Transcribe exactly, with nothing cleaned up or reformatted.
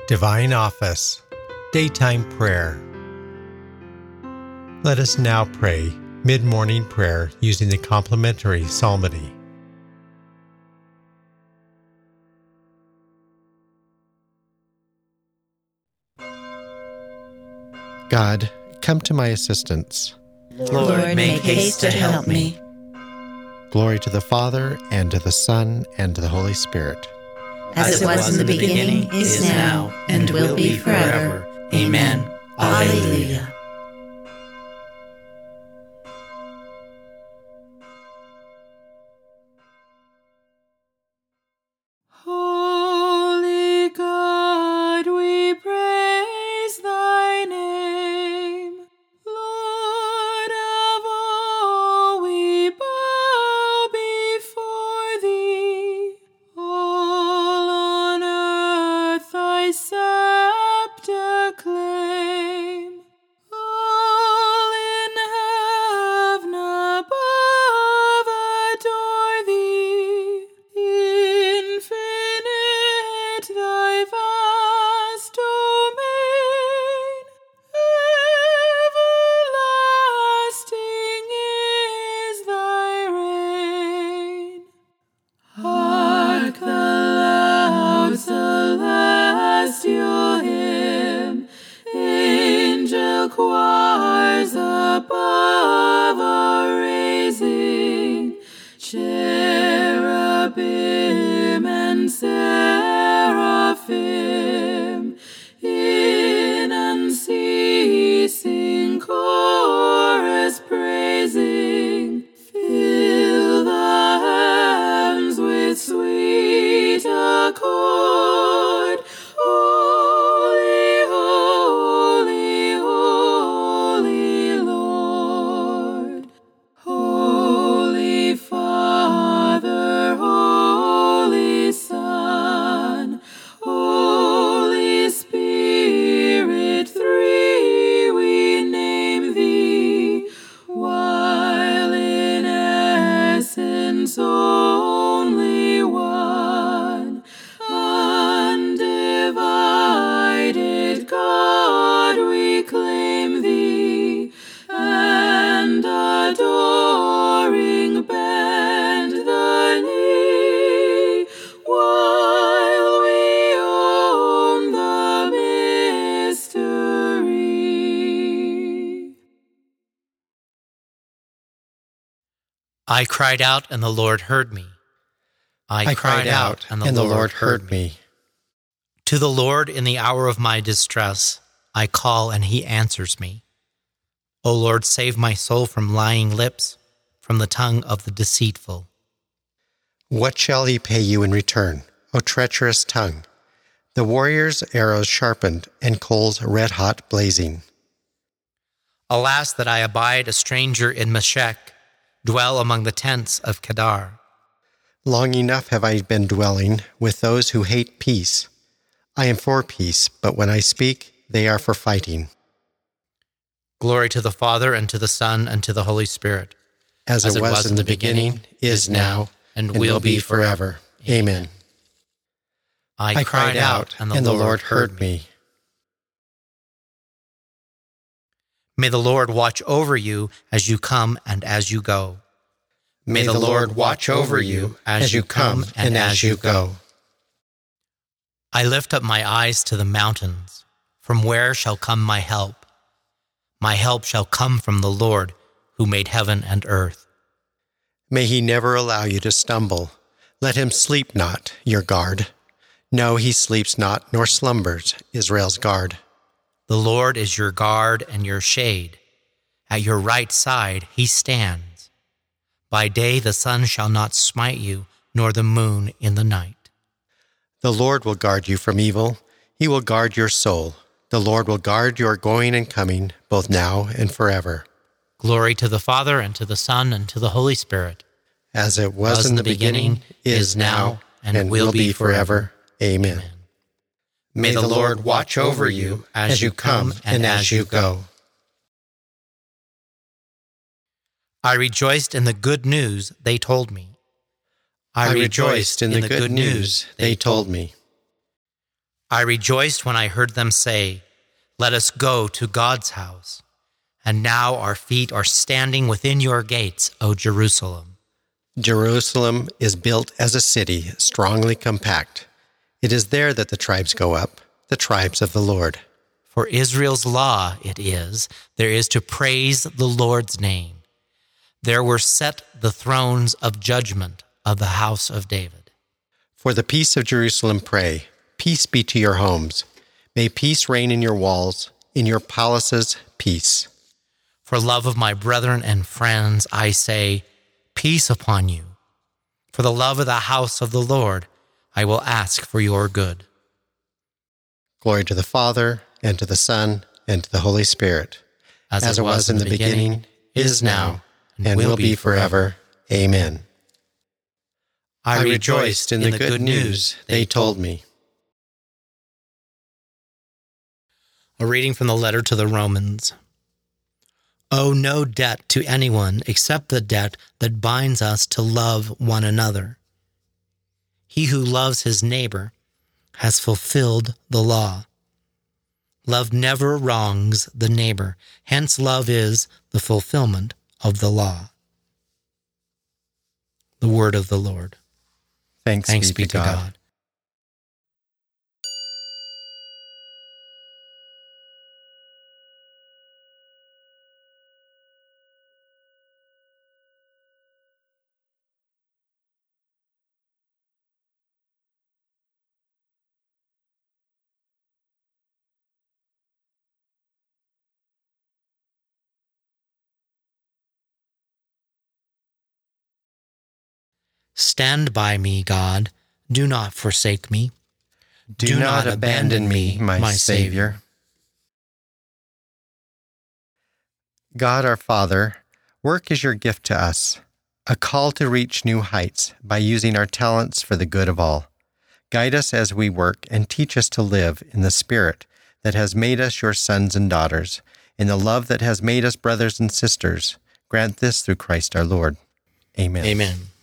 Divine Office, Daytime Prayer. Let us now pray mid-morning prayer using the complementary psalmody. God, come to my assistance. Lord, make haste to help me. Glory to the Father, and to the Son, and to the Holy Spirit. As it was in the beginning, is now, and will be forever. Amen. Alleluia. Holy God, we praise thy name. Lord of all, we bow before thee. All on earth thy scepter claim. All in heaven above adore thee. Infinite thy vast domain, everlasting is thy reign. Hark the loud celestial hymn, angel choirs above are raising, cherubim and seraphim in unceasing chorus praising. Fill the heavens with sweet accord. Holy, holy, holy Lord. Holy Father, Holy Son, Holy Spirit, three we name thee, while in essence only one, undivided God we claim thee, and adoring bend the knee, while we own the mystery. I cried out, and the Lord heard me. I, I cried out, and the Lord heard me. To the Lord in the hour of my distress, I call, and he answers me. O Lord, save my soul from lying lips, from the tongue of the deceitful. What shall he pay you in return, O treacherous tongue? The warrior's arrows sharpened, and coals red-hot blazing. Alas, that I abide a stranger in Meshech, dwell among the tents of Kedar. Long enough have I been dwelling with those who hate peace. I am for peace, but when I speak, they are for fighting. Glory to the Father, and to the Son, and to the Holy Spirit. As, As it was, was in the beginning, is now, and, and will be forever. Amen. I, I cried out, and the, and the Lord, Lord heard me. May the Lord watch over you as you come and as you go. May the Lord watch over you as you come and as you go. I lift up my eyes to the mountains. From where shall come my help? My help shall come from the Lord, who made heaven and earth. May he never allow you to stumble. Let him sleep not, your guard. No, he sleeps not, nor slumbers, Israel's guard. The Lord is your guard and your shade. At your right side he stands. By day the sun shall not smite you, nor the moon in the night. The Lord will guard you from evil. He will guard your soul. The Lord will guard your going and coming, both now and forever. Glory to the Father, and to the Son, and to the Holy Spirit. As it was, was in the beginning, beginning is now, and, and will be forever. Amen. Amen. May the Lord watch over you as you come and as you go. I rejoiced in the good news they told me. I rejoiced in the good news they told me. I rejoiced when I heard them say, "Let us go to God's house." And now our feet are standing within your gates, O Jerusalem. Jerusalem is built as a city, strongly compact. It is there that the tribes go up, the tribes of the Lord. For Israel's law it is, there is to praise the Lord's name. There were set the thrones of judgment of the house of David. For the peace of Jerusalem pray, peace be to your homes. May peace reign in your walls, in your palaces, peace. For love of my brethren and friends, I say, peace upon you. For the love of the house of the Lord, I will ask for your good. Glory to the Father, and to the Son, and to the Holy Spirit, as, as it was, was in the beginning, beginning is now, and, and will be forever. Amen. I rejoiced in the, in the good, good news they told me. A reading from the letter to the Romans. Owe no debt to anyone except the debt that binds us to love one another. He who loves his neighbor has fulfilled the law. Love never wrongs the neighbor. Hence, love is the fulfillment of the law. The word of the Lord. Thanks, Thanks be, be to to God. God. Stand by me, God. Do not forsake me. Do, Do not, not abandon me, my, my Savior. God our Father, work is your gift to us, a call to reach new heights by using our talents for the good of all. Guide us as we work and teach us to live in the Spirit that has made us your sons and daughters, in the love that has made us brothers and sisters. Grant this through Christ our Lord. Amen. Amen.